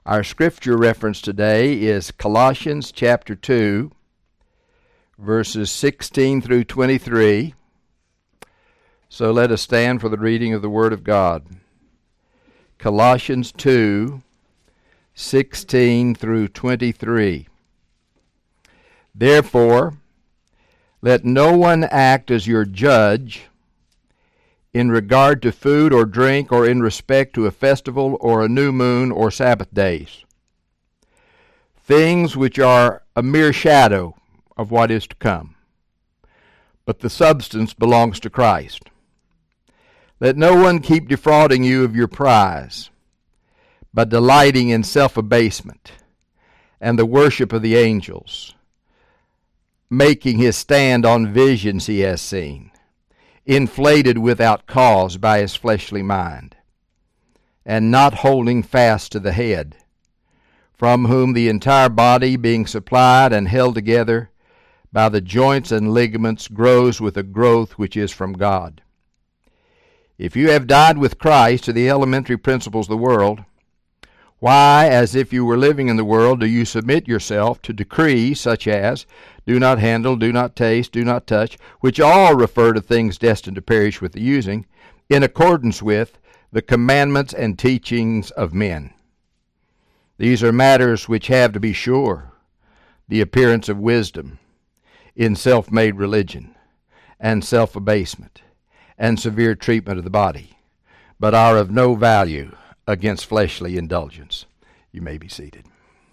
Our scripture reference today is Colossians chapter 2, verses 16 through 23. So let us stand for the reading of the Word of God. Colossians 2, 16 through 23. Therefore, let no one act as your judge in regard to food or drink, or in respect to a festival or a new moon or Sabbath days, things which are a mere shadow of what is to come, but the substance belongs to Christ. Let no one keep defrauding you of your prize, but delighting in self-abasement and the worship of the angels, making his stand on visions he has seen, inflated without cause by his fleshly mind, and not holding fast to the head, from whom the entire body, being supplied and held together by the joints and ligaments, grows with a growth which is from God. If you have died with Christ to the elementary principles of the world, why, as if you were living in the world, do you submit yourself to decrees such as, do not handle, do not taste, do not touch, which all refer to things destined to perish with the using, in accordance with the commandments and teachings of men? These are matters which have, to be sure, the appearance of wisdom in self-made religion and self-abasement and severe treatment of the body, but are of no value against fleshly indulgence. You may be seated.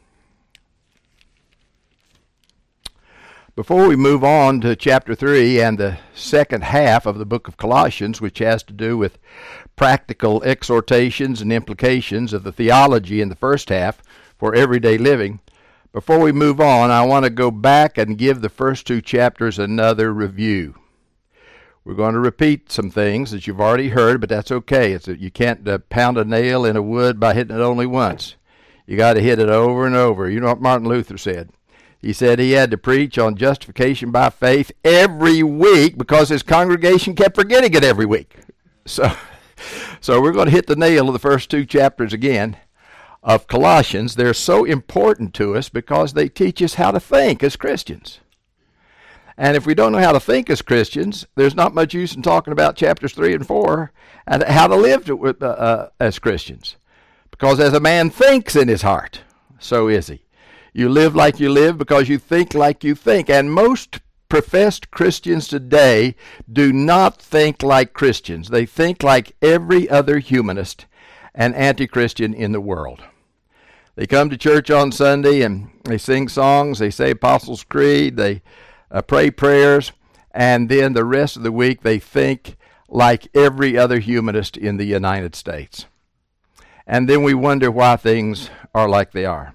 Before we move on to chapter 3 and the second half of the book of Colossians, which has to do with practical exhortations and implications of the theology in the first half for everyday living, before we move on, I want to go back and give the first two chapters another review. We're going to repeat some things that you've already heard, but that's okay. You can't pound a nail in a wood by hitting it only once. You got to hit it over and over. You know what Martin Luther said? He said he had to preach on justification by faith every week because his congregation kept forgetting it every week. So we're going to hit the nail of the first two chapters again of Colossians. They're so important to us because they teach us how to think as Christians. And if we don't know how to think as Christians, there's not much use in talking about chapters 3 and 4 and how to live as Christians. Because as a man thinks in his heart, so is he. You live like you live because you think like you think. And most professed Christians today do not think like Christians. They think like every other humanist and anti-Christian in the world. They come to church on Sunday and they sing songs, they say Apostles' Creed, they pray prayers, and then the rest of the week they think like every other humanist in the United States. And then we wonder why things are like they are.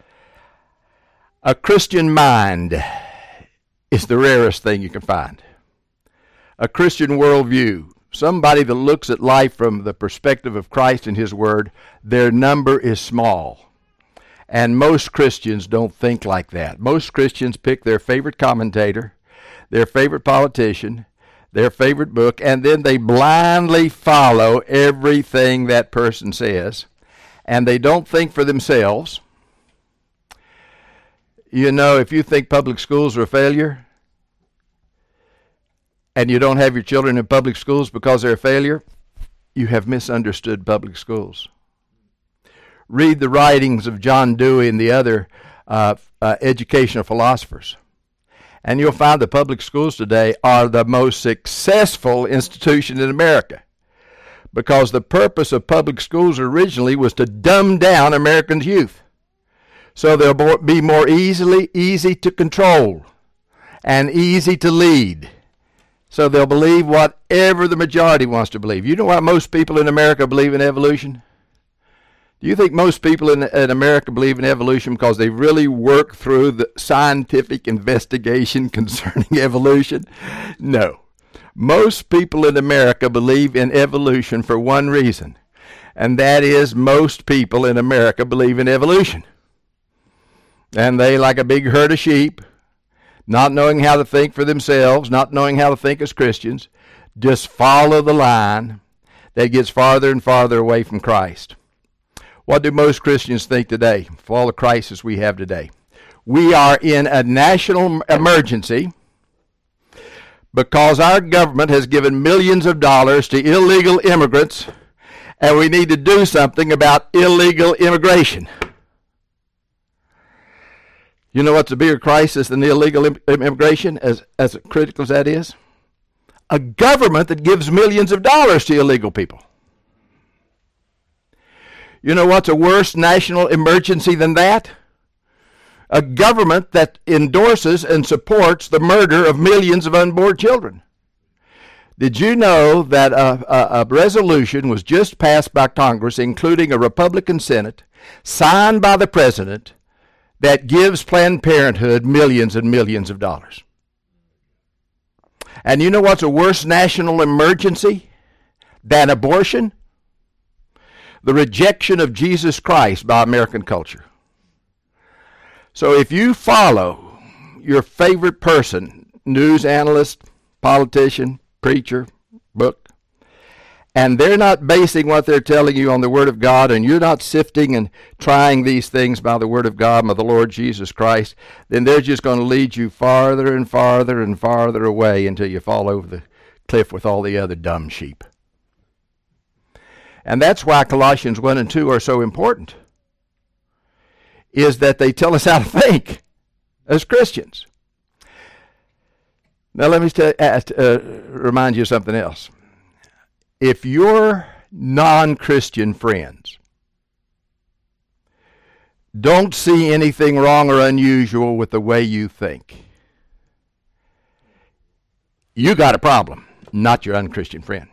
A Christian mind is the rarest thing you can find. A Christian worldview, somebody that looks at life from the perspective of Christ and His Word, their number is small. And most Christians don't think like that. Most Christians pick their favorite commentator, their favorite politician, their favorite book, and then they blindly follow everything that person says, and they don't think for themselves. You know, if you think public schools are a failure, and you don't have your children in public schools because they're a failure, you have misunderstood public schools. Read the writings of John Dewey and the other educational philosophers, and you'll find the public schools today are the most successful institution in America, because the purpose of public schools originally was to dumb down Americans' youth, so they'll be more easy to control and easy to lead. So they'll believe whatever the majority wants to believe. You know why most people in America believe in evolution? Do you think most people in America believe in evolution because they really work through the scientific investigation concerning evolution? No. Most people in America believe in evolution for one reason, and that is most people in America believe in evolution. And they, like a big herd of sheep, not knowing how to think for themselves, not knowing how to think as Christians, just follow the line that gets farther and farther away from Christ. What do most Christians think today, for all the crisis we have today? We are in a national emergency because our government has given millions of dollars to illegal immigrants, and we need to do something about illegal immigration. You know what's a bigger crisis than the illegal immigration, as critical as that is? A government that gives millions of dollars to illegal people. You know what's a worse national emergency than that? A government that endorses and supports the murder of millions of unborn children. Did you know that a resolution was just passed by Congress, including a Republican Senate, signed by the President, that gives Planned Parenthood millions and millions of dollars? And you know what's a worse national emergency than abortion? The rejection of Jesus Christ by American culture. So if you follow your favorite person, news analyst, politician, preacher, book, and they're not basing what they're telling you on the Word of God, and you're not sifting and trying these things by the Word of God and by the Lord Jesus Christ, then they're just going to lead you farther and farther and farther away until you fall over the cliff with all the other dumb sheep. And that's why Colossians 1 and 2 are so important, is that they tell us how to think as Christians. Now let me remind you of something else. If your non-Christian friends don't see anything wrong or unusual with the way you think, you got a problem, not your unchristian friend.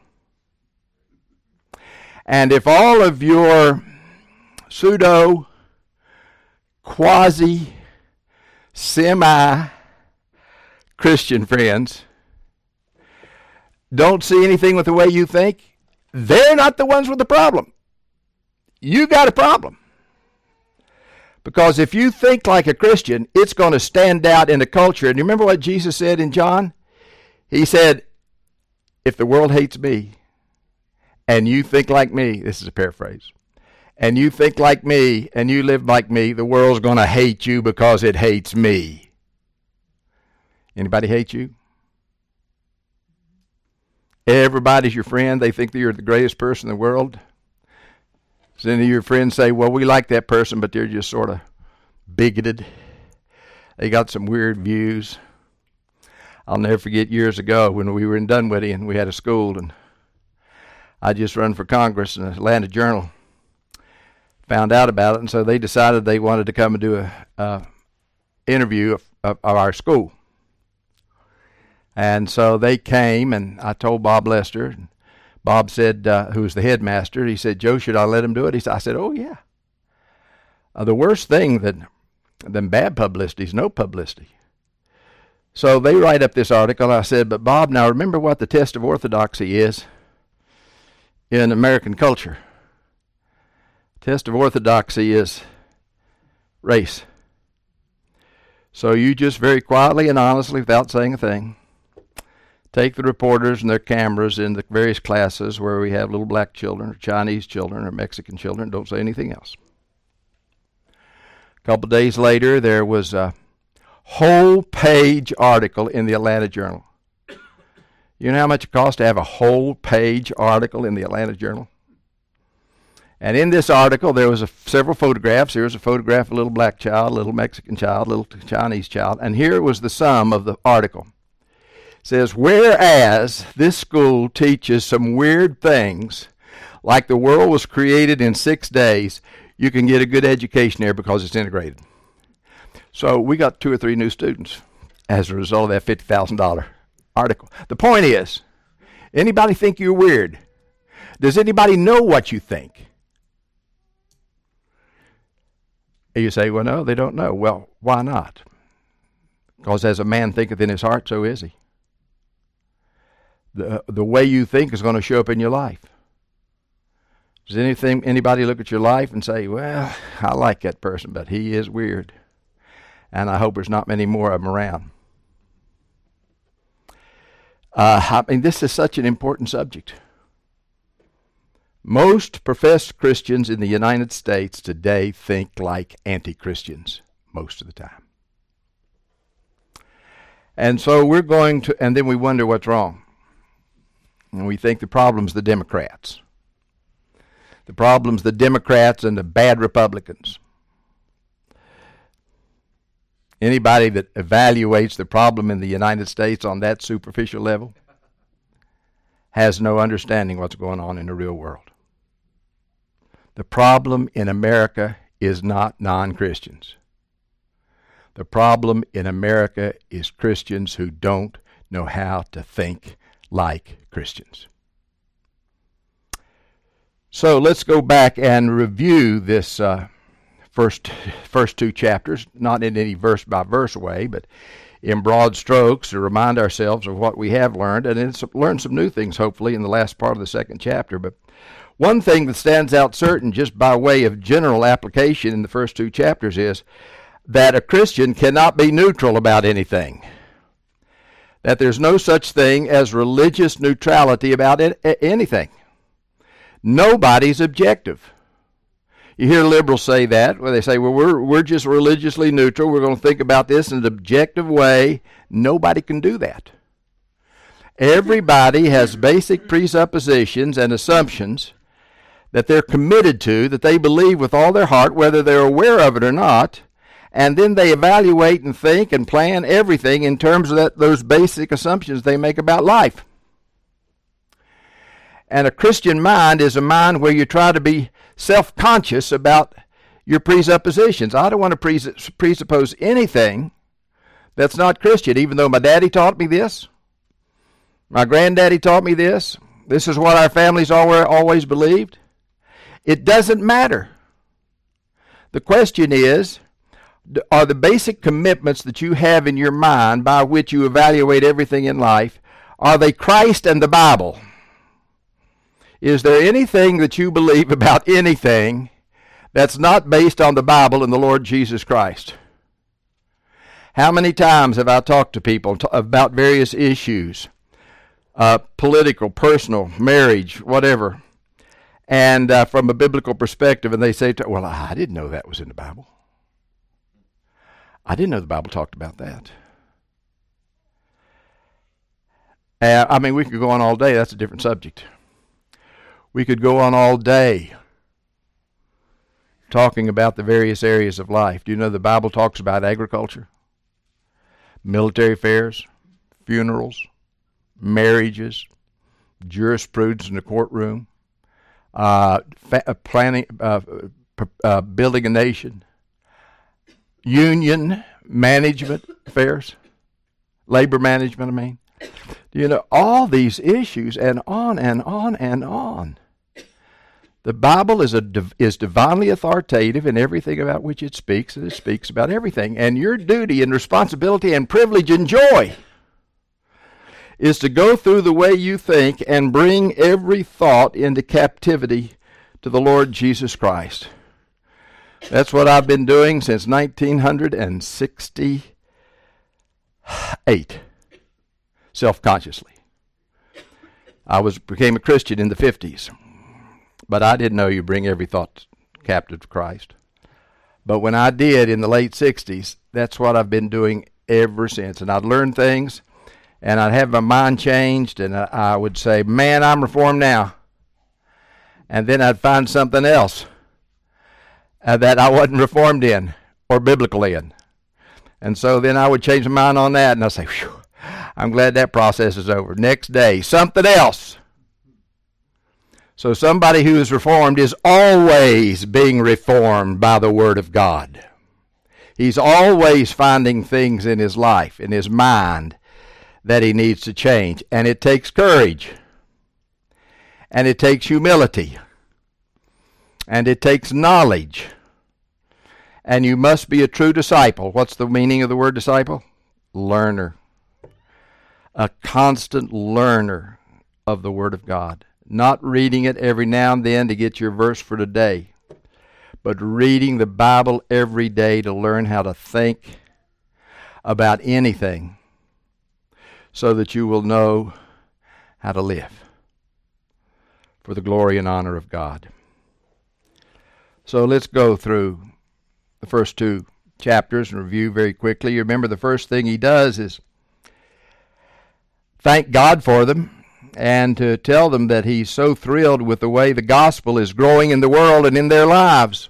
And if all of your pseudo, quasi, semi-Christian friends don't see anything with the way you think, they're not the ones with the problem. You got a problem. Because if you think like a Christian, it's going to stand out in the culture. And you remember what Jesus said in John? He said, if the world hates me, and you think like me, this is a paraphrase, and you think like me, and you live like me, the world's going to hate you because it hates me. Anybody hate you? Everybody's your friend. They think that you're the greatest person in the world. Does any of your friends say, well, we like that person, but they're just sort of bigoted. They got some weird views. I'll never forget years ago when we were in Dunwoody and we had a school, and I just run for Congress, and the Atlanta Journal found out about it, and so they decided they wanted to come and do a interview of our school. And so they came, and I told Bob Lester, and Bob said, who was the headmaster, he said, Joe, should I let him do it? I said, oh, yeah. The worst thing than bad publicity is no publicity. So they write up this article, and I said, but Bob, now remember what the test of orthodoxy is in American culture. Test of orthodoxy is race. So you just very quietly and honestly, without saying a thing, take the reporters and their cameras in the various classes where we have little black children or Chinese children or Mexican children. Don't say anything else. A couple days later, there was a whole page article in the Atlanta Journal. You know how much it costs to have a whole page article in the Atlanta Journal? And in this article, there was several photographs. Here was a photograph of a little black child, a little Mexican child, a little Chinese child. And here was the sum of the article. It says, whereas this school teaches some weird things, like the world was created in 6 days, you can get a good education there because it's integrated. So we got 2 or 3 new students as a result of that $50,000 article. The point is, anybody think you're weird? Does anybody know what you think? And you say, well, no, they don't know. Well, why not? Because as a man thinketh in his heart, so is he. The way you think is going to show up in your life. Does anybody look at your life and say, well, I like that person, but he is weird, and I hope there's not many more of them around? I mean, this is such an important subject. Most professed Christians in the United States today think like anti-Christians most of the time. And so we're going to, and then we wonder what's wrong. And we think the problem's the Democrats. The problem's the Democrats and the bad Republicans. Anybody that evaluates the problem in the United States on that superficial level has no understanding what's going on in the real world. The problem in America is not non-Christians. The problem in America is Christians who don't know how to think like Christians. So let's go back and review this first two chapters, not in any verse-by-verse way, but in broad strokes to remind ourselves of what we have learned, and then learn some new things, hopefully, in the last part of the second chapter. But one thing that stands out certain, just by way of general application in the first two chapters, is that a Christian cannot be neutral about anything. That there's no such thing as religious neutrality about anything. Nobody's objective. You hear liberals say that, where they say, well, we're just religiously neutral. We're going to think about this in an objective way. Nobody can do that. Everybody has basic presuppositions and assumptions that they're committed to, that they believe with all their heart, whether they're aware of it or not, and then they evaluate and think and plan everything in terms of those basic assumptions they make about life. And a Christian mind is a mind where you try to be self-conscious about your presuppositions. I don't want to presuppose anything that's not Christian, even though my daddy taught me this, my granddaddy taught me this, this is what our families always believed. It doesn't matter. The question is, are the basic commitments that you have in your mind by which you evaluate everything in life, are they Christ and the Bible? Is there anything that you believe about anything that's not based on the Bible and the Lord Jesus Christ? How many times have I talked to people about various issues, political, personal, marriage, whatever, and from a biblical perspective, and they say, well, I didn't know that was in the Bible. I didn't know the Bible talked about that. I mean, we could go on all day. That's a different subject. We could go on all day talking about the various areas of life. Do you know the Bible talks about agriculture, military affairs, funerals, marriages, jurisprudence in the courtroom, planning, building a nation, union management affairs, labor management, I mean. You know, all these issues and on and on and on. The Bible is divinely authoritative in everything about which it speaks, and it speaks about everything. And your duty and responsibility and privilege and joy is to go through the way you think and bring every thought into captivity to the Lord Jesus Christ. That's what I've been doing since 1968, self-consciously. I became a Christian in the 50s, but I didn't know you bring every thought captive to Christ. But when I did in the late 60s, that's what I've been doing ever since. And I'd learn things, and I'd have my mind changed, and I would say, man, I'm reformed now. And then I'd find something else that I wasn't reformed in or biblical in. And so then I would change my mind on that, and I'd say, phew, I'm glad that process is over. Next day, something else. So somebody who is reformed is always being reformed by the Word of God. He's always finding things in his life, in his mind, that he needs to change. And it takes courage. And it takes humility. And it takes knowledge. And you must be a true disciple. What's the meaning of the word disciple? Learner. A constant learner of the Word of God. Not reading it every now and then to get your verse for today, but reading the Bible every day to learn how to think about anything so that you will know how to live. for the glory and honor of God. So let's go through the first two chapters and review very quickly. You remember the first thing he does is thank God for them and to tell them that he's so thrilled with the way the gospel is growing in the world and in their lives.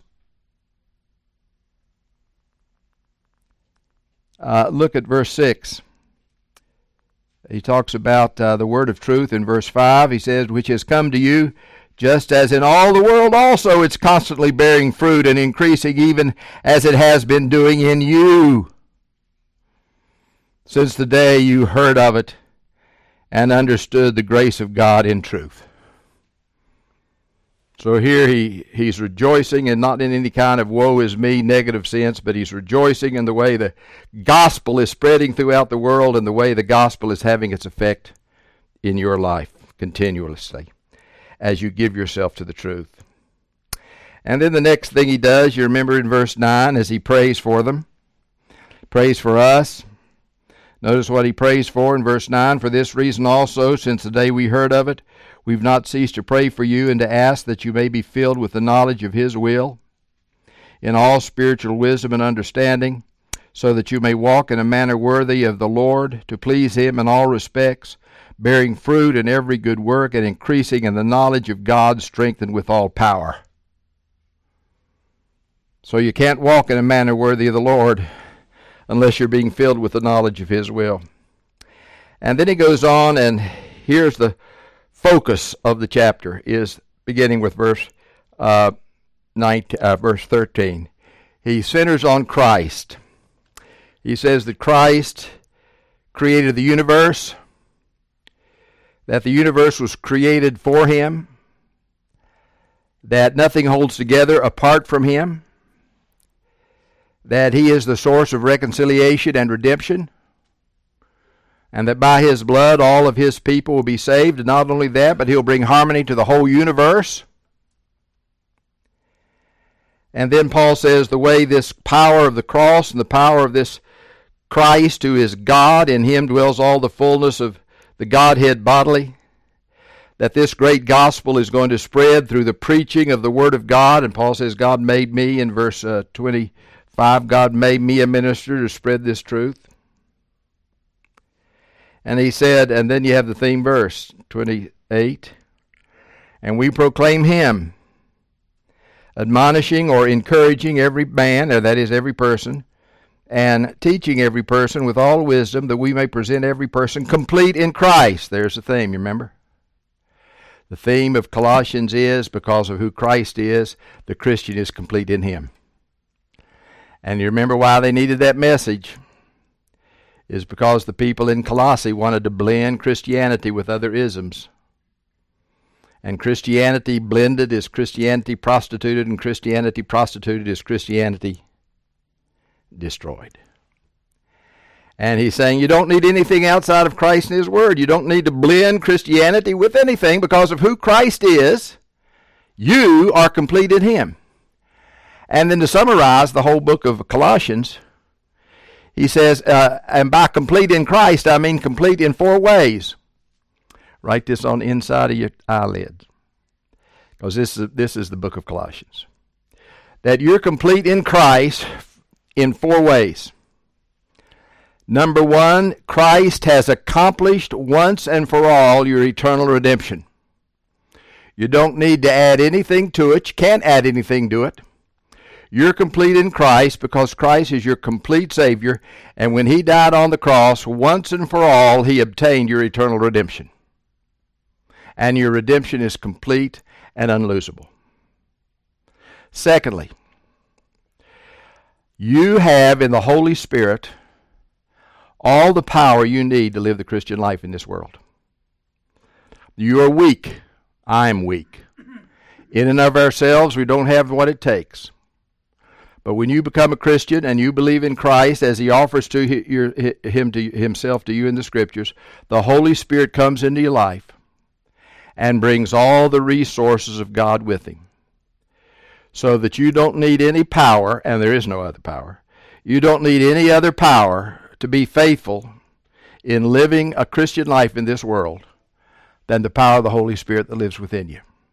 Look at verse 6. He talks about the word of truth in verse 5. He says, which has come to you, just as in all the world also it's constantly bearing fruit and increasing, even as it has been doing in you, since the day you heard of it and understood the grace of God in truth. So here he's rejoicing, and not in any kind of woe is me negative sense, but he's rejoicing in the way the gospel is spreading throughout the world and the way the gospel is having its effect in your life continuously as you give yourself to the truth. And then the next thing he does, you remember in verse 9, as he prays for them, prays for us. Notice what he prays for in verse 9. For this reason also, since the day we heard of it, we've not ceased to pray for you and to ask that you may be filled with the knowledge of his will, in all spiritual wisdom and understanding, so that you may walk in a manner worthy of the Lord, to please him in all respects, bearing fruit in every good work and increasing in the knowledge of God, strengthened with all power. So you can't walk in a manner worthy of the Lord unless you're being filled with the knowledge of his will. And then he goes on, and here's the focus of the chapter, is beginning with verse 13. He centers on Christ. He says that Christ created the universe, that the universe was created for him, that nothing holds together apart from him, that he is the source of reconciliation and redemption, and that by his blood all of his people will be saved. And not only that, but he'll bring harmony to the whole universe. And then Paul says the way this power of the cross and the power of this Christ, who is God, in him dwells all the fullness of the Godhead bodily, that this great gospel is going to spread through the preaching of the Word of God. And Paul says God made me, in verse 25, God made me a minister to spread this truth. And he said, and then you have the theme verse, 28, and we proclaim him, admonishing or encouraging every man, or that is every person, and teaching every person with all wisdom, that we may present every person complete in Christ. There's the theme, you remember? The theme of Colossians is, because of who Christ is, the Christian is complete in him. And you remember why they needed that message, is because the people in Colossae wanted to blend Christianity with other isms. And Christianity blended is Christianity prostituted, and Christianity prostituted is Christianity destroyed. And he's saying you don't need anything outside of Christ and his word. You don't need to blend Christianity with anything, because of who Christ is. You are complete in him. And then to summarize the whole book of Colossians, he says, and by complete in Christ, I mean complete in 4 ways. Write this on the inside of your eyelids, because this is the book of Colossians. That you're complete in Christ in 4 ways. Number 1, Christ has accomplished once and for all your eternal redemption. You don't need to add anything to it. You can't add anything to it. You're complete in Christ because Christ is your complete Savior, and when he died on the cross, once and for all, he obtained your eternal redemption. And your redemption is complete and unlosable. Secondly, you have in the Holy Spirit all the power you need to live the Christian life in this world. You are weak. I'm weak. In and of ourselves, we don't have what it takes. But when you become a Christian and you believe in Christ as he offers himself to you in the Scriptures, the Holy Spirit comes into your life and brings all the resources of God with him. So that you don't need any power, and there is no other power. You don't need any other power to be faithful in living a Christian life in this world than the power of the Holy Spirit that lives within you.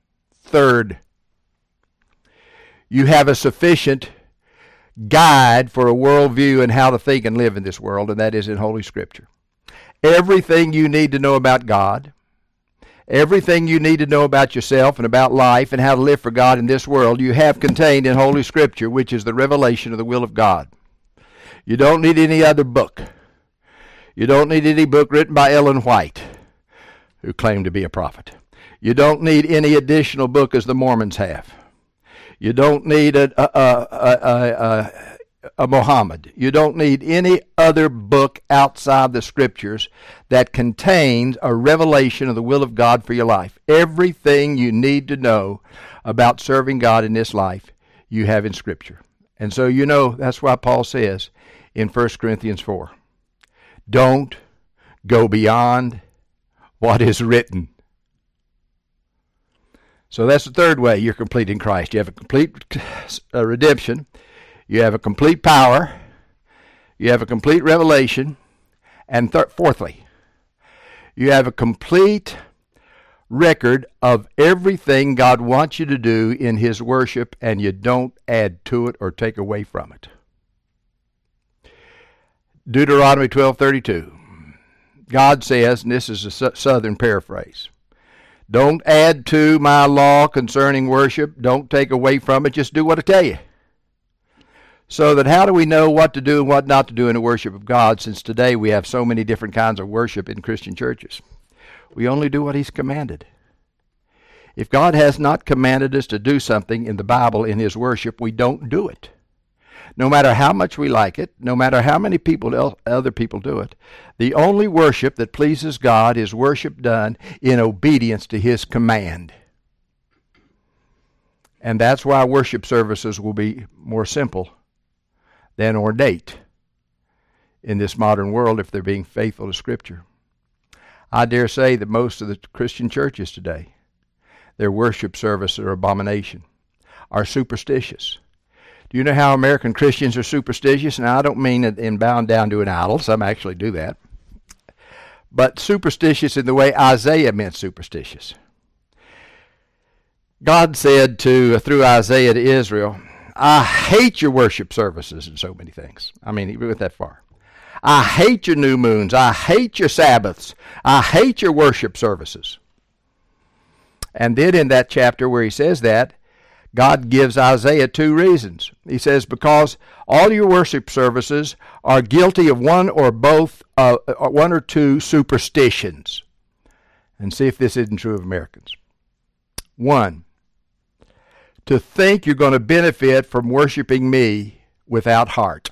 Third, you have a sufficient guide for a worldview and how to think and live in this world, and that is in Holy Scripture. Everything you need to know about God, everything you need to know about yourself and about life and how to live for God in this world, you have contained in Holy Scripture, which is the revelation of the will of God. You don't need any other book. You don't need any book written by Ellen White, who claimed to be a prophet. You don't need any additional book as the Mormons have. You don't need a Muhammad. You don't need any other book outside the Scriptures that contains a revelation of the will of God for your life. Everything you need to know about serving God in this life, you have in Scripture. And so you know that's why Paul says in 1 Corinthians 4, don't go beyond what is written. So that's the third way you're complete in Christ. You have a complete redemption. You have a complete power. You have a complete revelation. And fourthly, you have a complete record of everything God wants you to do in His worship, and you don't add to it or take away from it. Deuteronomy 12:32. God says, and this is a southern paraphrase, don't add to my law concerning worship. Don't take away from it. Just do what I tell you. So that how do we know what to do and what not to do in the worship of God, since today we have so many different kinds of worship in Christian churches? We only do what He's commanded. If God has not commanded us to do something in the Bible in His worship, we don't do it. No matter how much we like it, no matter how many other people do it, the only worship that pleases God is worship done in obedience to His command. And that's why worship services will be more simple than ornate in this modern world if they're being faithful to Scripture. I dare say that most of the Christian churches today, their worship services are abomination, are superstitious. Do you know how American Christians are superstitious? Now, I don't mean in bowing down to an idol. Some actually do that. But superstitious in the way Isaiah meant superstitious. God said through Isaiah to Israel, I hate your worship services and so many things. I mean, he went that far. I hate your new moons. I hate your Sabbaths. I hate your worship services. And then in that chapter where he says that, God gives Isaiah two reasons. He says, because all your worship services are guilty of one or two superstitions. And see if this isn't true of Americans. One, to think you're going to benefit from worshiping me without heart.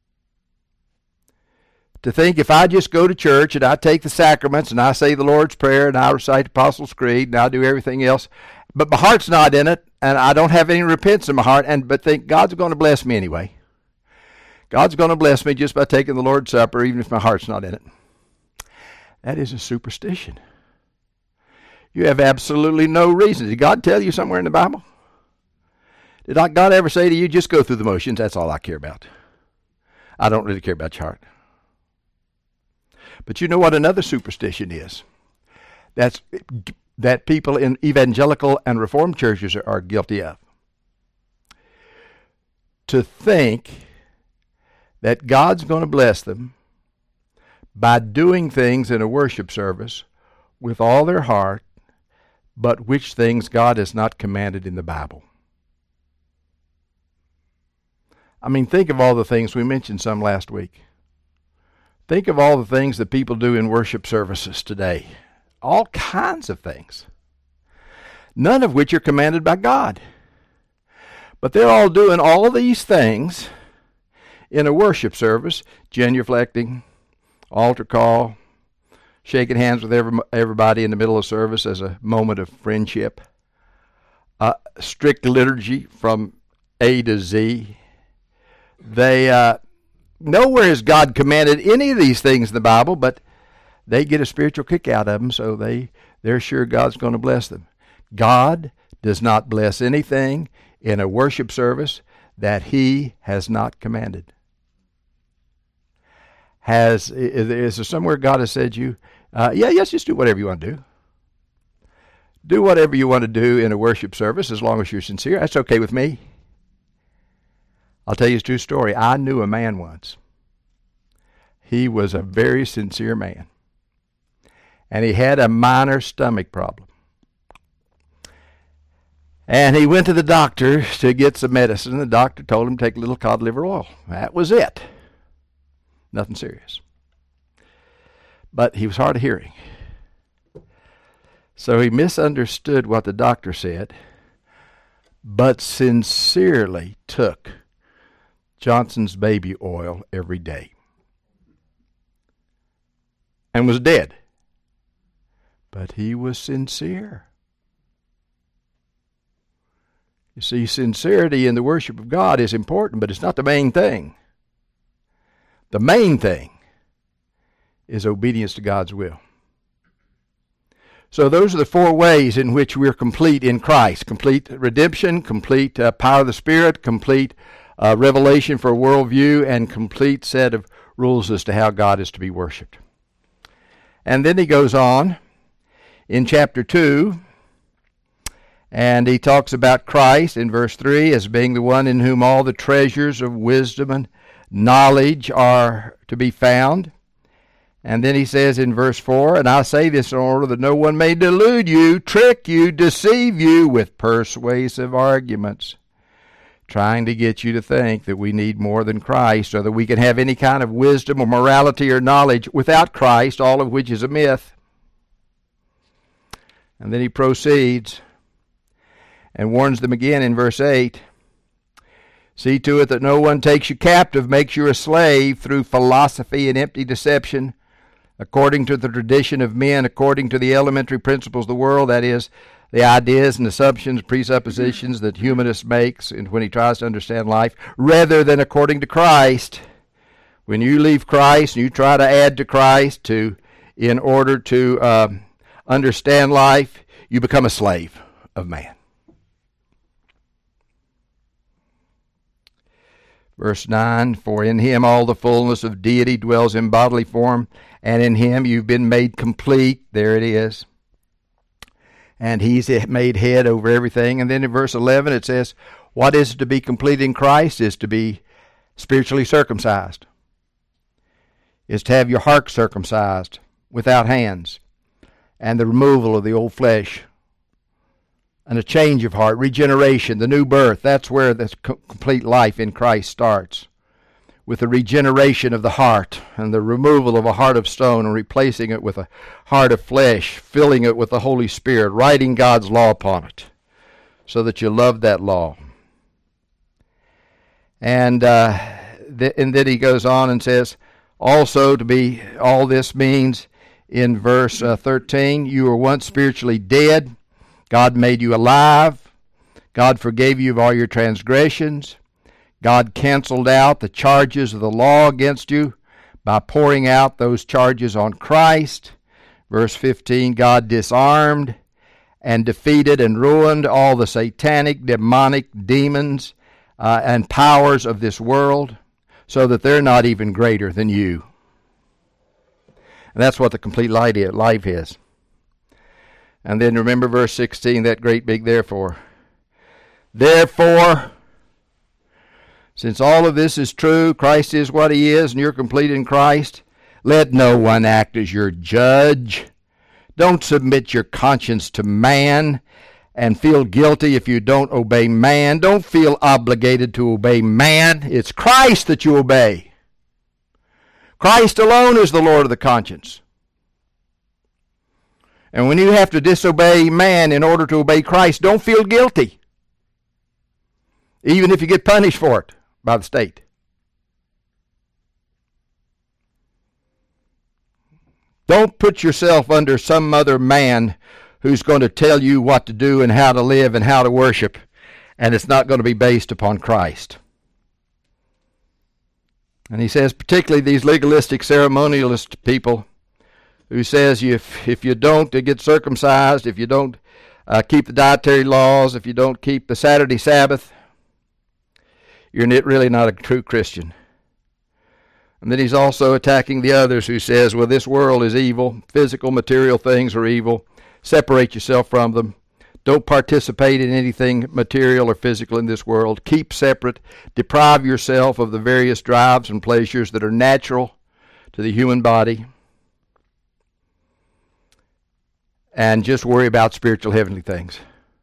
To think if I just go to church and I take the sacraments and I say the Lord's Prayer and I recite the Apostles' Creed and I do everything else, but my heart's not in it, and I don't have any repentance in my heart, but think God's going to bless me anyway. God's going to bless me just by taking the Lord's Supper, even if my heart's not in it. That is a superstition. You have absolutely no reason. Did God tell you somewhere in the Bible? Did God ever say to you, just go through the motions, that's all I care about? I don't really care about your heart. But you know what another superstition is? That people in evangelical and Reformed churches are guilty of. To think that God's going to bless them by doing things in a worship service with all their heart, but which things God has not commanded in the Bible. I mean, think of all the things we mentioned some last week. Think of all the things that people do in worship services today. All kinds of things. None of which are commanded by God. But they're all doing all these things in a worship service, genuflecting, altar call, shaking hands with everybody in the middle of service as a moment of friendship, strict liturgy from A to Z. Nowhere has God commanded any of these things in the Bible, but they get a spiritual kick out of them, so they're sure God's going to bless them. God does not bless anything in a worship service that He has not commanded. Is there somewhere God has said to you, yes, just do whatever you want to do? Do whatever you want to do in a worship service as long as you're sincere. That's okay with me. I'll tell you a true story. I knew a man once. He was a very sincere man. And he had a minor stomach problem. And he went to the doctor to get some medicine. The doctor told him to take a little cod liver oil. That was it. Nothing serious. But he was hard of hearing. So he misunderstood what the doctor said, but sincerely took Johnson's baby oil every day. And was dead. But he was sincere. You see, sincerity in the worship of God is important, but it's not the main thing. The main thing is obedience to God's will. So those are the four ways in which we're complete in Christ. Complete redemption, complete power of the Spirit, complete revelation for a worldview, and complete set of rules as to how God is to be worshipped. And then he goes on in chapter 2, and he talks about Christ in verse 3 as being the one in whom all the treasures of wisdom and knowledge are to be found. And then he says in verse 4, and I say this in order that no one may delude you, trick you, deceive you with persuasive arguments, trying to get you to think that we need more than Christ, or that we can have any kind of wisdom or morality or knowledge without Christ, all of which is a myth. And then he proceeds and warns them again in verse 8, see to it that no one takes you captive, makes you a slave through philosophy and empty deception, according to the tradition of men, according to the elementary principles of the world, that is, the ideas and assumptions, presuppositions that humanist makes and when he tries to understand life, rather than according to Christ. When you leave Christ and you try to add to Christ in order to understand life, you become a slave of man. Verse 9, for in him all the fullness of deity dwells in bodily form, and in him you've been made complete. There it is. And he's made head over everything. And then in verse 11 it says, what is to be complete in Christ is to be spiritually circumcised. Is to have your heart circumcised without hands, and the removal of the old flesh, and a change of heart, regeneration, the new birth. That's where the complete life in Christ starts, with the regeneration of the heart and the removal of a heart of stone and replacing it with a heart of flesh, filling it with the Holy Spirit, writing God's law upon it so that you love that law. And then he goes on and says, also to be, all this means in verse 13, you were once spiritually dead. God made you alive. God forgave you of all your transgressions. God canceled out the charges of the law against you by pouring out those charges on Christ. Verse 15, God disarmed and defeated and ruined all the satanic, demonic demons and powers of this world so that they're not even greater than you. And that's what the complete life is. And then remember verse 16, that great big therefore. Therefore, since all of this is true, Christ is what he is, and you're complete in Christ, let no one act as your judge. Don't submit your conscience to man and feel guilty if you don't obey man. Don't feel obligated to obey man. It's Christ that you obey. Christ alone is the Lord of the conscience. And when you have to disobey man in order to obey Christ, don't feel guilty, even if you get punished for it by the state. Don't put yourself under some other man who's going to tell you what to do and how to live and how to worship, and it's not going to be based upon Christ. And he says, particularly these legalistic ceremonialist people, who says if you don't get circumcised, if you don't keep the dietary laws, if you don't keep the Saturday Sabbath, you're really not a true Christian. And then he's also attacking the others who says, well, this world is evil, physical, material things are evil, Separate yourself from them. Don't participate in anything material or physical in this world. Keep separate. Deprive yourself of the various drives and pleasures that are natural to the human body. And just worry about spiritual heavenly things.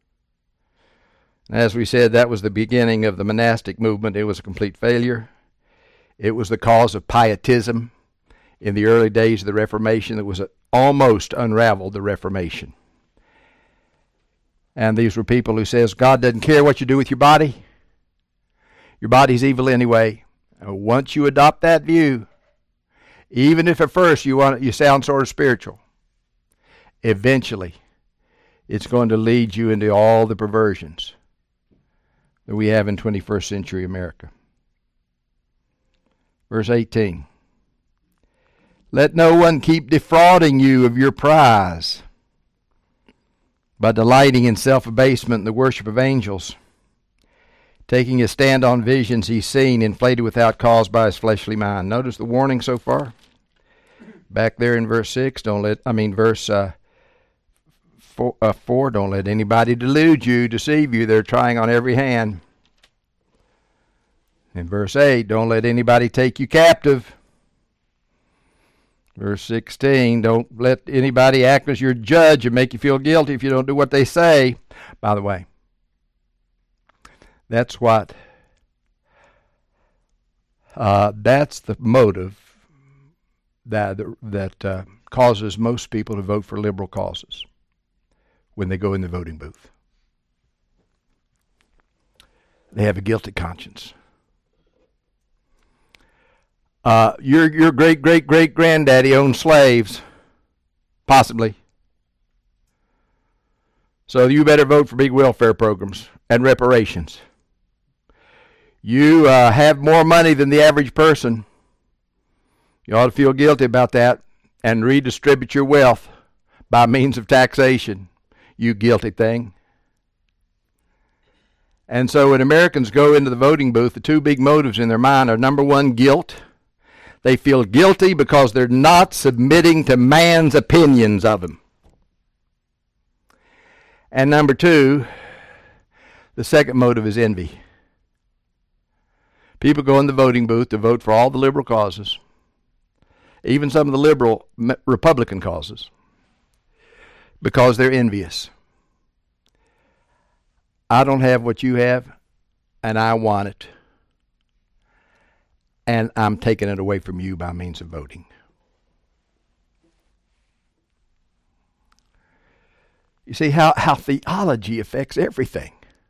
As we said, that was the beginning of the monastic movement. It was a complete failure. It was the cause of pietism in the early days of the Reformation that was almost unraveled the Reformation. And these were people who says, God doesn't care what you do with your body. Your body's evil anyway. And once you adopt that view, even if at first you sound sort of spiritual, eventually it's going to lead you into all the perversions that we have in 21st century America. Verse 18. Let no one keep defrauding you of your prize by delighting in self-abasement and the worship of angels, taking his stand on visions he's seen, inflated without cause by his fleshly mind. Notice the warning so far. Back there in verse 6, verse 4, don't let anybody delude you, deceive you. They're trying on every hand. In verse 8, don't let anybody take you captive. Verse 16, don't let anybody act as your judge and make you feel guilty if you don't do what they say. By the way, that's the motive that causes most people to vote for liberal causes when they go in the voting booth. They have a guilty conscience. Your great-great-great-granddaddy owned slaves, possibly. So you better vote for big welfare programs and reparations. You have more money than the average person. You ought to feel guilty about that and redistribute your wealth by means of taxation, you guilty thing. And so when Americans go into the voting booth, the two big motives in their mind are, number one, guilt. They feel guilty because they're not submitting to man's opinions of them. And number two, the second motive is envy. People go in the voting booth to vote for all the liberal causes, even some of the liberal Republican causes, because they're envious. I don't have what you have, and I want it. And I'm taking it away from you by means of voting. You see how theology affects everything.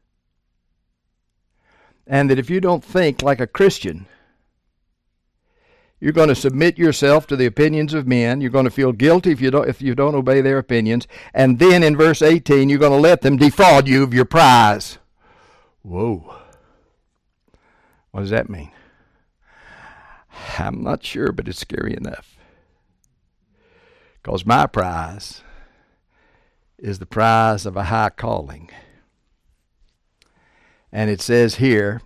And that if you don't think like a Christian, you're going to submit yourself to the opinions of men. You're going to feel guilty if you don't obey their opinions. And then in verse 18, you're going to let them defraud you of your prize. Whoa. What does that mean? I'm not sure, but it's scary enough. Because my prize is the prize of a high calling. And it says here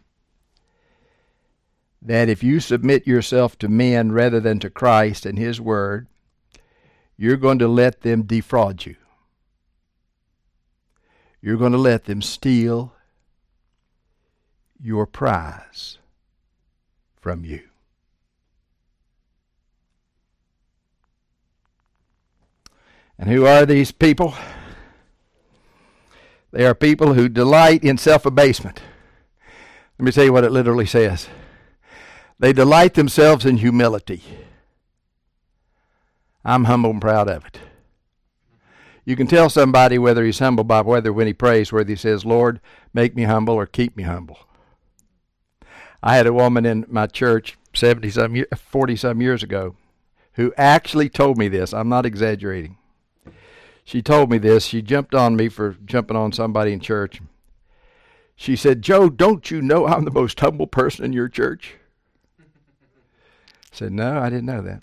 that if you submit yourself to men rather than to Christ and His Word, you're going to let them defraud you. You're going to let them steal your prize from you. And who are these people? They are people who delight in self-abasement. Let me tell you what it literally says. They delight themselves in humility. I'm humble and proud of it. You can tell somebody whether he's humble by whether when he prays, whether he says, Lord, make me humble or keep me humble. I had a woman in my church 40-some years ago who actually told me this. I'm not exaggerating. She told me this. She jumped on me for jumping on somebody in church. She said, Joe, don't you know I'm the most humble person in your church? I said, no, I didn't know that.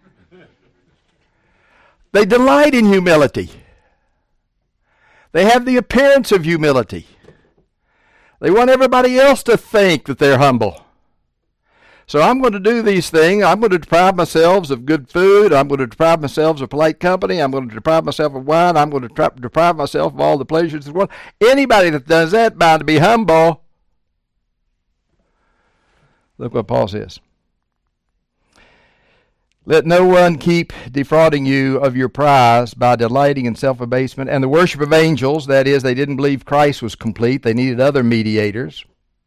They delight in humility. They have the appearance of humility. They want everybody else to think that they're humble. So I'm going to do these things. I'm going to deprive myself of good food. I'm going to deprive myself of polite company. I'm going to deprive myself of wine. I'm going to deprive myself of all the pleasures of the world. Anybody that does that bound to be humble. Look what Paul says. Let no one keep defrauding you of your prize by delighting in self-abasement and the worship of angels. That is, they didn't believe Christ was complete. They needed other mediators.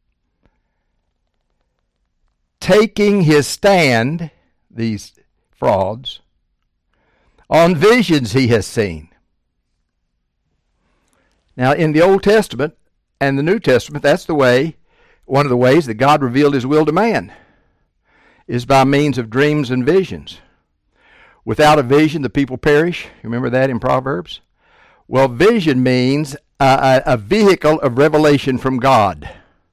Taking his stand, these frauds, on visions he has seen. Now, in the Old Testament and the New Testament, that's the way, one of the ways that God revealed his will to man, is by means of dreams and visions. Without a vision, the people perish. You remember that in Proverbs? Well, vision means a vehicle of revelation from God.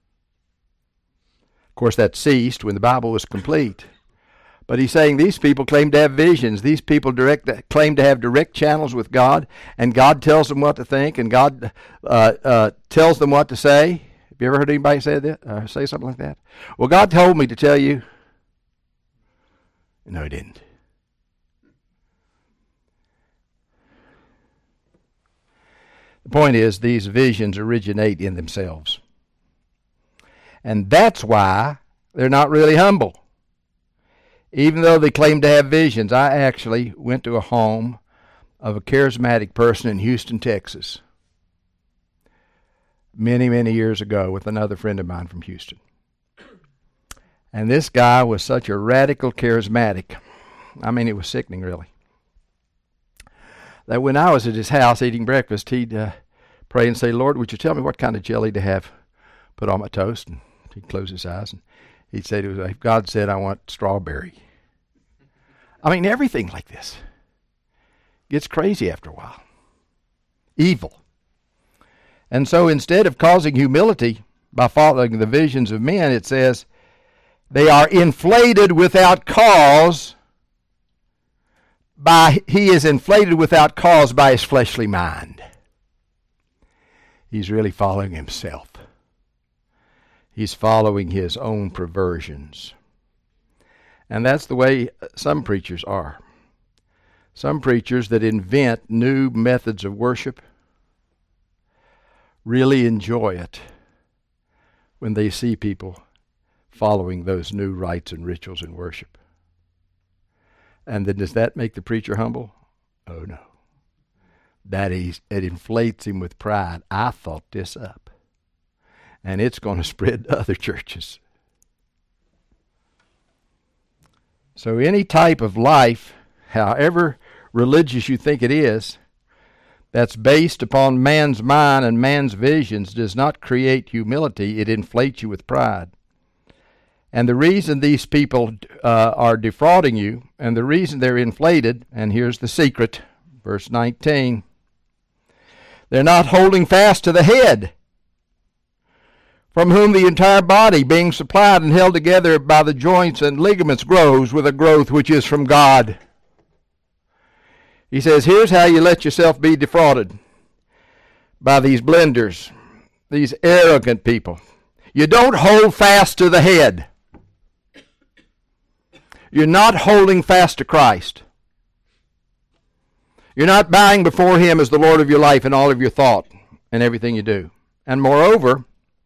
Of course, that ceased when the Bible was complete. But he's saying these people claim to have visions. These people claim to have direct channels with God, and God tells them what to think, and God tells them what to say. Have you ever heard anybody say that? Say something like that? Well, God told me to tell you. No, he didn't. The point is, these visions originate in themselves. And that's why they're not really humble. Even though they claim to have visions. I actually went to a home of a charismatic person in Houston, Texas, many, many years ago with another friend of mine from Houston. And this guy was such a radical charismatic. I mean, it was sickening, really. That when I was at his house eating breakfast, he'd pray and say, Lord, would you tell me what kind of jelly to have put on my toast? And he'd close his eyes and he'd say to us, God said, I want strawberry. I mean, everything like this gets crazy after a while. Evil. And so instead of causing humility by following the visions of men, it says, they are inflated without cause he is inflated without cause by his fleshly mind. He's really following himself. He's following his own perversions. And that's the way some preachers are. Some preachers that invent new methods of worship really enjoy it when they see people following those new rites and rituals in worship. And then does that make the preacher humble? Oh, no. It inflates him with pride. I thought this up. And it's going to spread to other churches. So any type of life, however religious you think it is, that's based upon man's mind and man's visions does not create humility. It inflates you with pride. And the reason these people are defrauding you, and the reason they're inflated, and here's the secret, verse 19, they're not holding fast to the head, from whom the entire body, being supplied and held together by the joints and ligaments, grows with a growth which is from God. He says, here's how you let yourself be defrauded by these blenders, these arrogant people. You don't hold fast to the head. You're not holding fast to Christ. You're not bowing before him as the Lord of your life in all of your thought and everything you do. And moreover,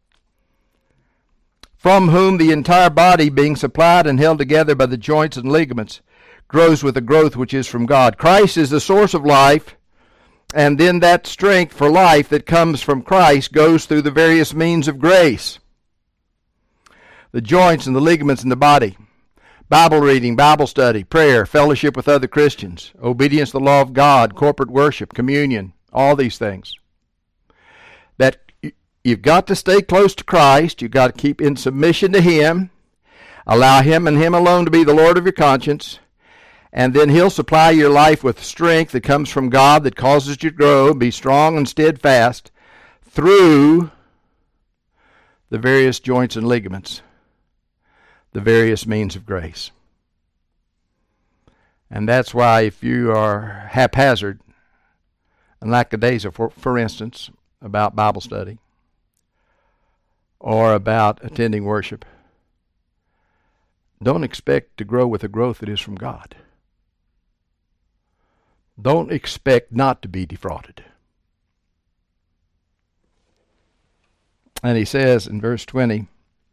from whom the entire body, being supplied and held together by the joints and ligaments, grows with a growth which is from God. Christ is the source of life, and then that strength for life that comes from Christ goes through the various means of grace. The joints and the ligaments in the body. Bible reading, Bible study, prayer, fellowship with other Christians, obedience to the law of God, corporate worship, communion, all these things. That you've got to stay close to Christ. You've got to keep in submission to him. Allow him and him alone to be the Lord of your conscience. And then he'll supply your life with strength that comes from God that causes you to grow, be strong and steadfast through the various joints and ligaments, the various means of grace. And that's why if you are haphazard and lackadaisical, for instance, about Bible study or about attending worship, don't expect to grow with a growth that is from God. Don't expect not to be defrauded. And he says in verse 20,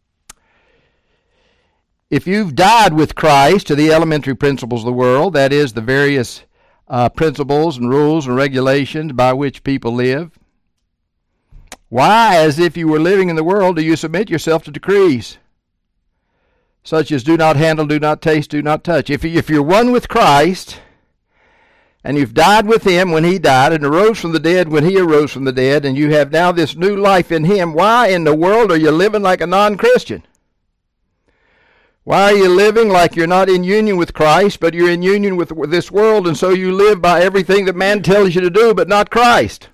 if you've died with Christ to the elementary principles of the world, that is, the various principles and rules and regulations by which people live, why, as if you were living in the world, do you submit yourself to decrees, such as do not handle, do not taste, do not touch? If you're one with Christ, and you've died with him when he died, and arose from the dead when he arose from the dead, and you have now this new life in him, why in the world are you living like a non-Christian? Why are you living like you're not in union with Christ, but you're in union with this world, and so you live by everything that man tells you to do, but not Christ?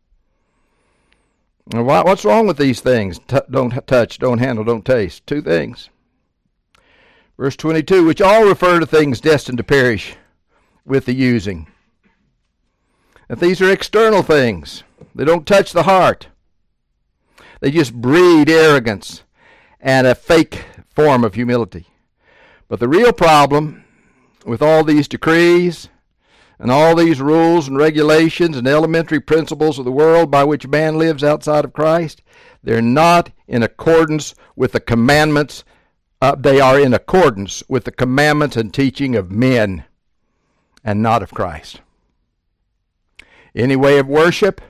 What's wrong with these things? Don't touch, don't handle, don't taste. Two things. Verse 22, which all refer to things destined to perish with the using. That these are external things. They don't touch the heart. They just breed arrogance and a fake form of humility. But the real problem with all these decrees and all these rules and regulations and elementary principles of the world by which man lives outside of Christ, they're not in accordance with the commandments. They are in accordance with the commandments and teaching of men and not of Christ. Any way of worship,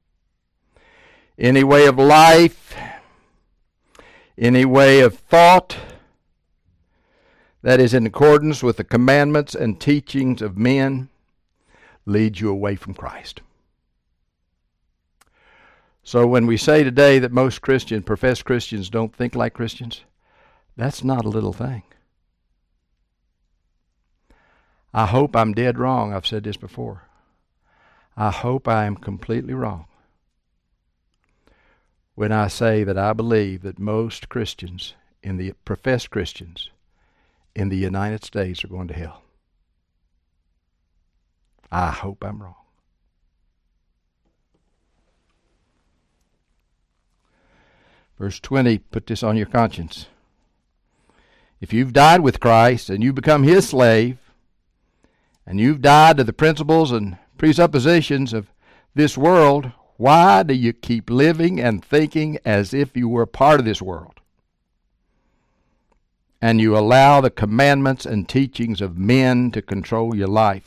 any way of life, any way of thought that is in accordance with the commandments and teachings of men leads you away from Christ. So when we say today that most professed Christians don't think like Christians, that's not a little thing. I hope I'm dead wrong. I've said this before. I hope I am completely wrong when I say that I believe that most Christians, professed Christians in the United States, are going to hell. I hope I'm wrong. Verse 20, put this on your conscience. If you've died with Christ and you become his slave, and you've died to the principles and presuppositions of this world, why do you keep living and thinking as if you were a part of this world? And you allow the commandments and teachings of men to control your life.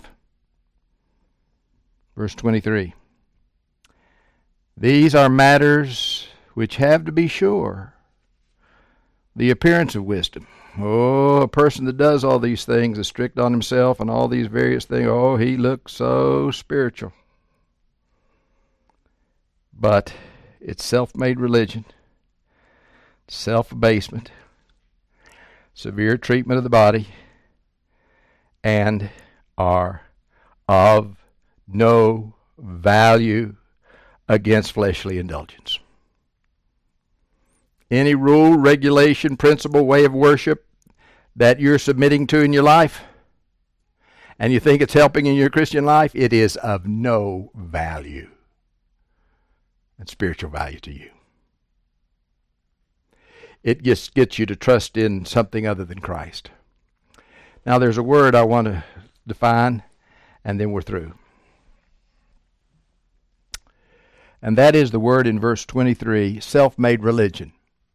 Verse 23. These are matters which have, to be sure, the appearance of wisdom. Oh, a person that does all these things is strict on himself and all these various things. Oh, he looks so spiritual. But it's self-made religion, self-abasement, severe treatment of the body, and are of no value against fleshly indulgence. Any rule, regulation, principle, way of worship that you're submitting to in your life, and you think it's helping in your Christian life, it is of no value and spiritual value to you. It just gets you to trust in something other than Christ. Now there's a word I want to define, and then we're through. And that is the word in verse 23, self-made religion.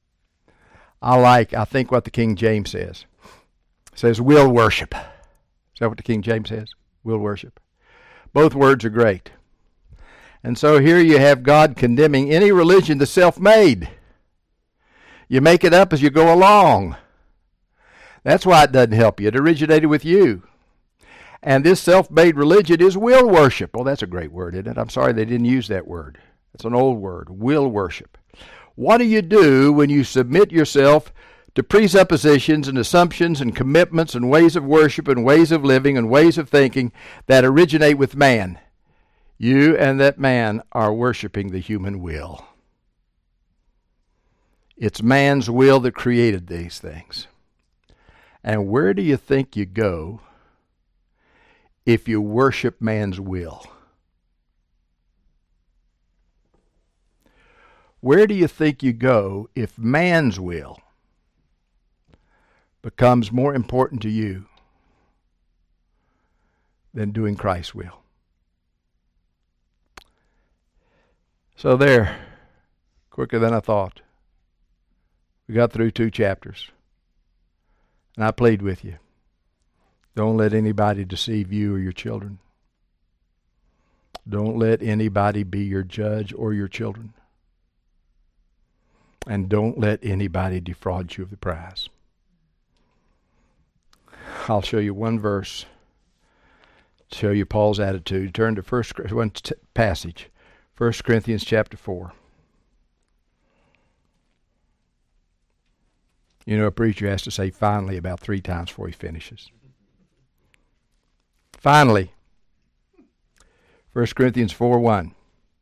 I think what the King James says. It says, will worship. Is that what the King James says? Will worship. Both words are great. And so here you have God condemning any religion that's self-made. You make it up as you go along. That's why it doesn't help you. It originated with you. And this self-made religion is will worship. Oh, that's a great word, isn't it? I'm sorry they didn't use that word. It's an old word, will worship. What do you do when you submit yourself to presuppositions and assumptions and commitments and ways of worship and ways of living and ways of thinking that originate with man? You and that man are worshiping the human will. It's man's will that created these things. And where do you think you go if you worship man's will? Where do you think you go if man's will becomes more important to you than doing Christ's will. So there, quicker than I thought, we got through 2 chapters. And I plead with you, don't let anybody deceive you or your children. Don't let anybody be your judge or your children. And don't let anybody defraud you of the prize. I'll show you one verse to show you Paul's attitude. Turn to one passage, 1 Corinthians chapter 4. You know, a preacher has to say finally about 3 times before he finishes. Finally, 1 Corinthians 4:1.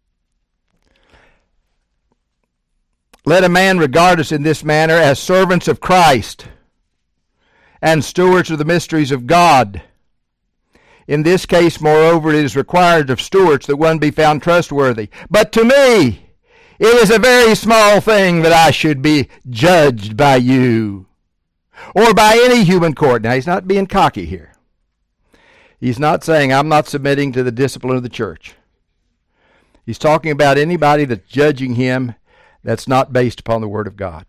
Let a man regard us in this manner as servants of Christ and stewards of the mysteries of God. In this case, moreover, it is required of stewards that one be found trustworthy. But to me, it is a very small thing that I should be judged by you or by any human court. Now, he's not being cocky here. He's not saying, I'm not submitting to the discipline of the church. He's talking about anybody that's judging him that's not based upon the Word of God.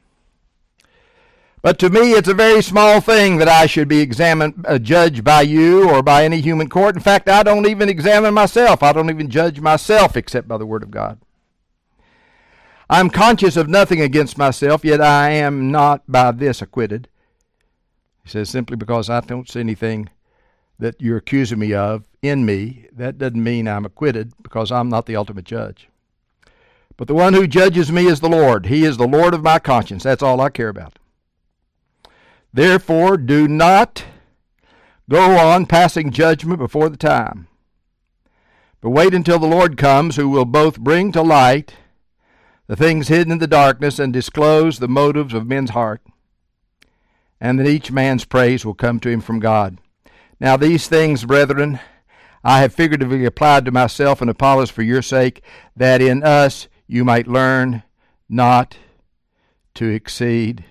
But to me, it's a very small thing that I should be judged by you or by any human court. In fact, I don't even examine myself. I don't even judge myself except by the Word of God. I'm conscious of nothing against myself, yet I am not by this acquitted. He says, simply because I don't see anything that you're accusing me of in me, that doesn't mean I'm acquitted, because I'm not the ultimate judge. But the one who judges me is the Lord. He is the Lord of my conscience. That's all I care about. Therefore, do not go on passing judgment before the time, but wait until the Lord comes, who will both bring to light the things hidden in the darkness and disclose the motives of men's heart, and that each man's praise will come to him from God. Now these things, brethren, I have figuratively applied to myself and Apollos for your sake, that in us you might learn not to exceed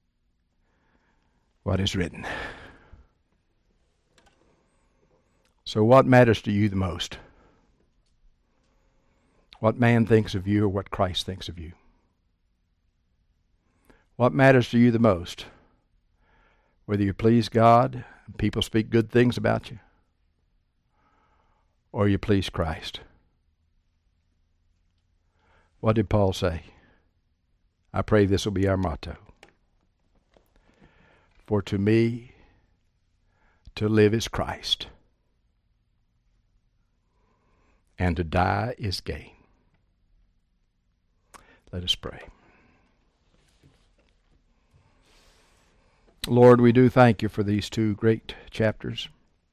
what is written. So what matters to you the most? What man thinks of you or what Christ thinks of you? What matters to you the most? Whether you please God and people speak good things about you, or you please Christ. What did Paul say? I pray this will be our motto. For to me, to live is Christ, and to die is gain. Let us pray. Lord, we do thank you for these 2 great chapters.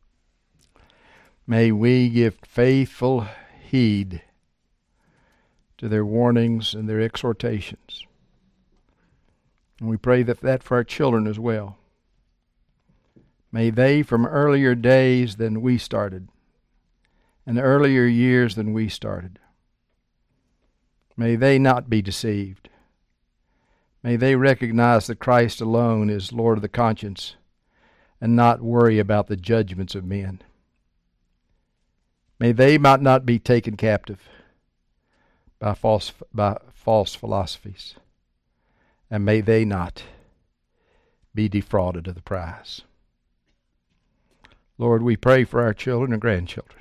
May we give faithful heed to their warnings and their exhortations. And we pray that for our children as well. May they, from earlier days than we started, and earlier years than we started, may they not be deceived. May they recognize that Christ alone is Lord of the conscience and not worry about the judgments of men. May they not be taken captive by false philosophies, and may they not be defrauded of the prize. Lord, we pray for our children and grandchildren,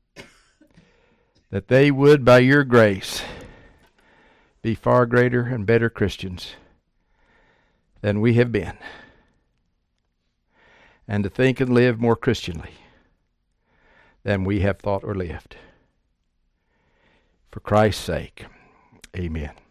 that they would, by your grace, be far greater and better Christians than we have been, and to think and live more Christianly than we have thought or lived. For Christ's sake, amen.